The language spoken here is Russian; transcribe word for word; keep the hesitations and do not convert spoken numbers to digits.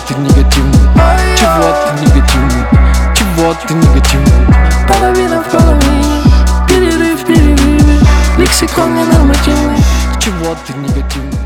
ты негативный? Чего ты негативный? Чего ты негативный? Половина в половине, перерыв в перерыве, лексикон ненормативный. Чего ты негативный?